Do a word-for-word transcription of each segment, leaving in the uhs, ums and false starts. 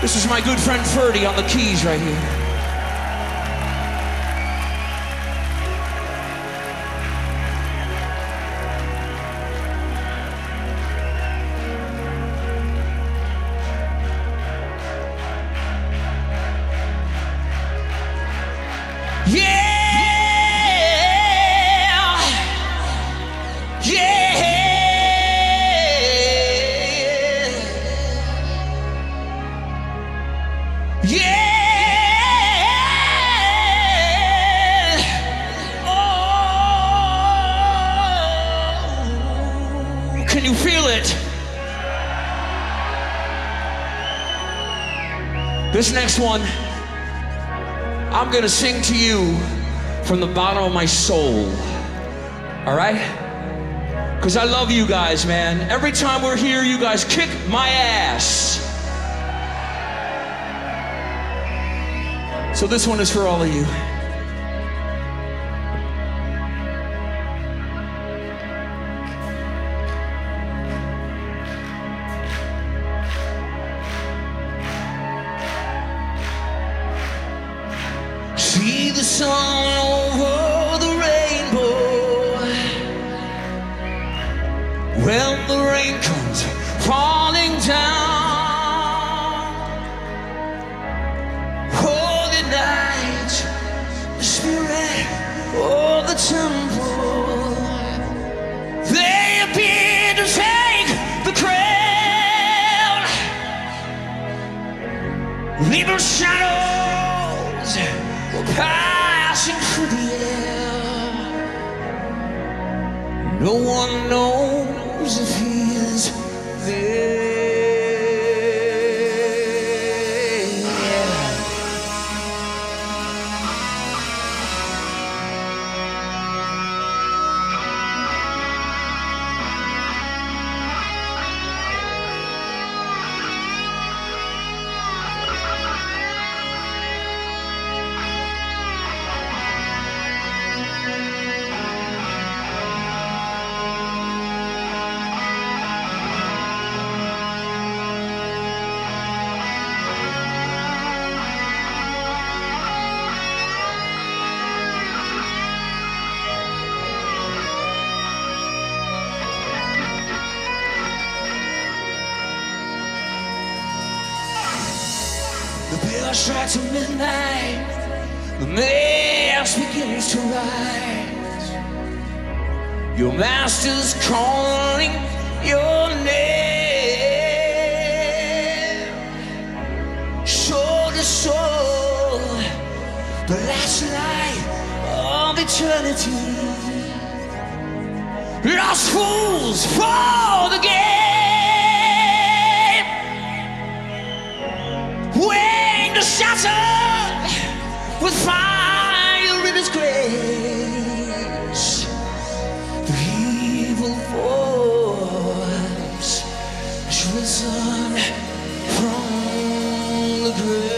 This is my good friend Ferdy on the keys right here. Can you feel it? This next one, I'm gonna sing to you from the bottom of my soul. All right? Because I love you guys, man. Every time we're here, you guys kick my ass. So this one is for all of you. See the sun over the rainbow when the rain comes falling down. Holy night, the spirit of the temple, they appear to take the crown. Little shadows passing through the air. No one knows if he's there. The bell strikes at midnight, the mass begins to rise. Your master's calling your name. Soul to soul, the last light of eternity. Lost fools for the game. Shattered with fire in his grace, the evil force has risen from the grave.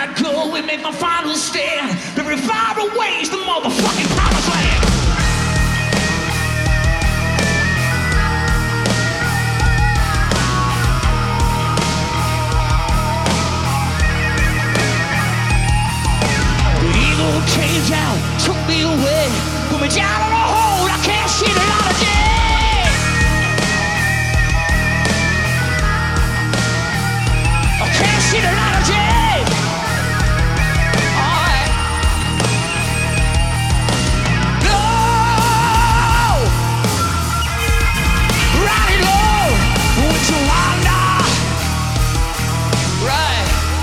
gotta go and make my final stand. Very far away is the motherfucking promised land. The eagle came down, took me away, put me down in a hole. I can't see the light of day. Can't see the light of day. All right. No. Ride it low with your Honda. Right.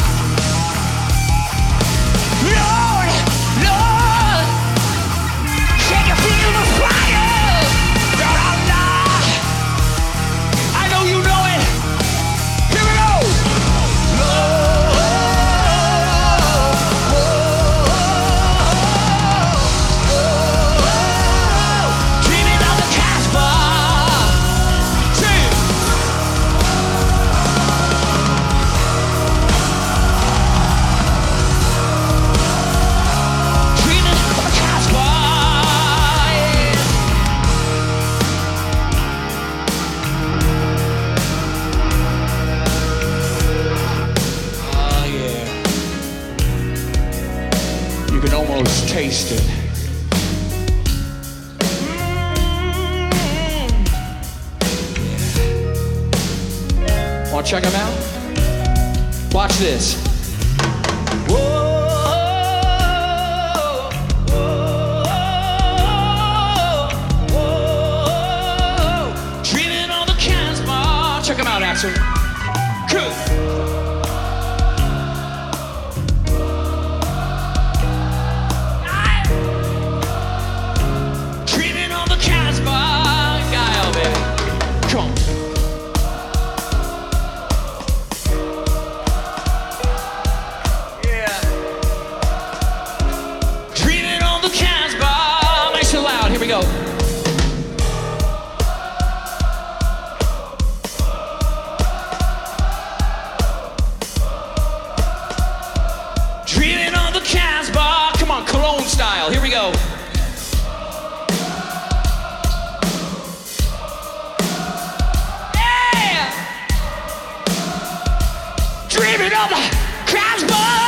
Lord, Lord, can you feel the fire? Down under. I know you know it. Here we go. Almost taste it. Mm-hmm. Want to check them out? Watch this. Whoa, whoa, whoa. Dreaming on the Casbah. Check them out, Axel. Good. Here we go. Yeah! Dreaming of the Casbah!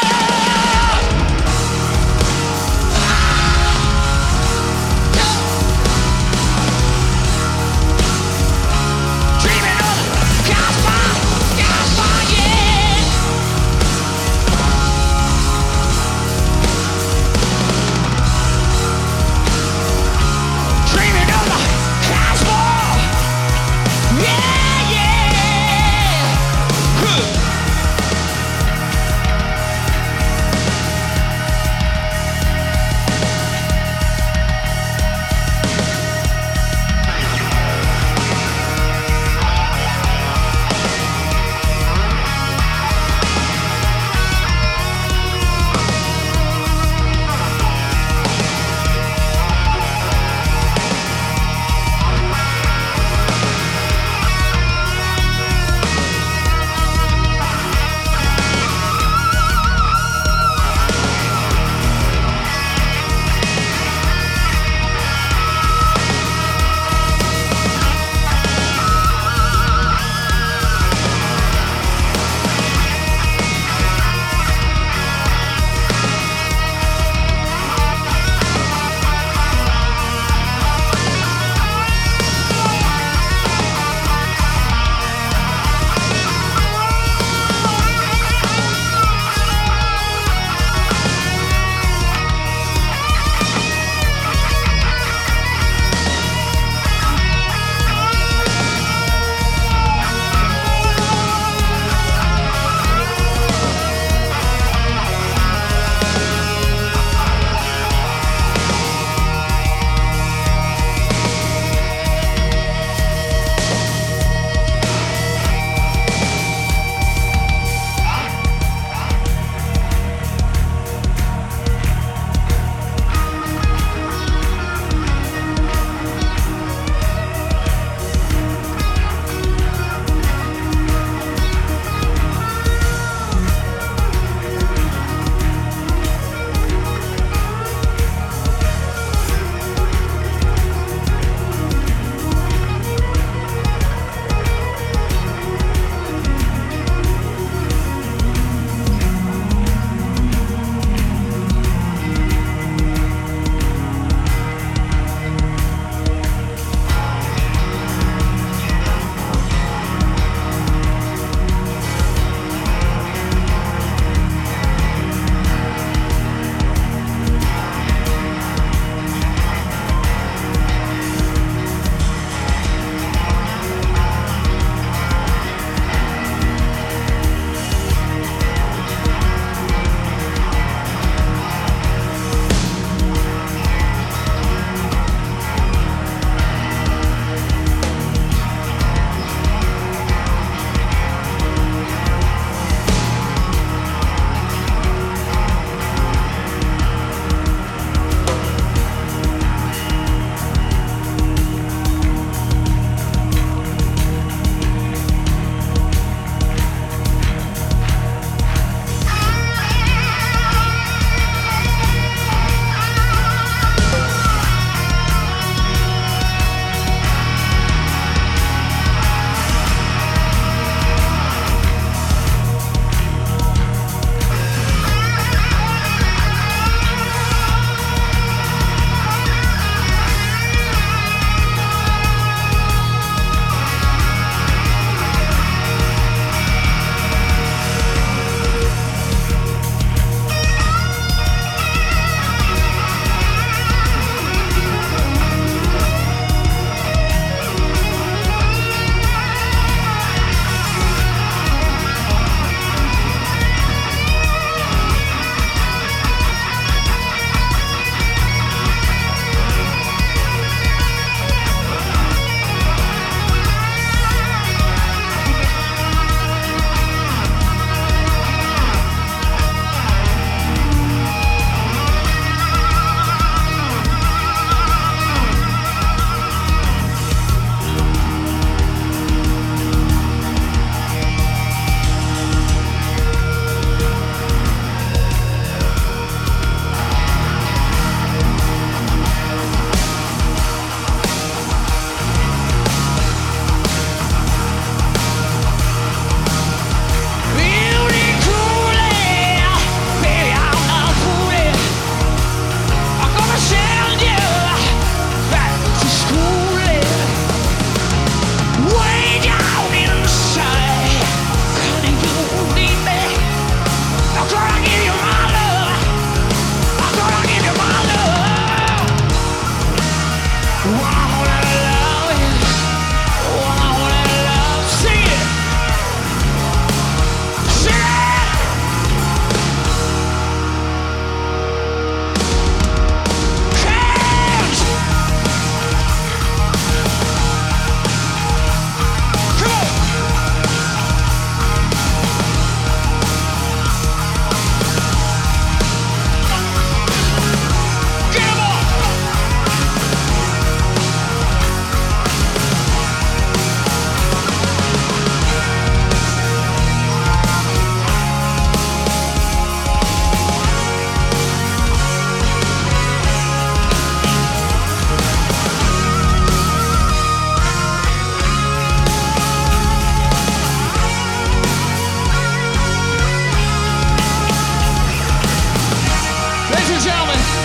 Dreaming of the Casbah! Casbah, yeah!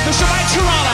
Mister Mike Toronto.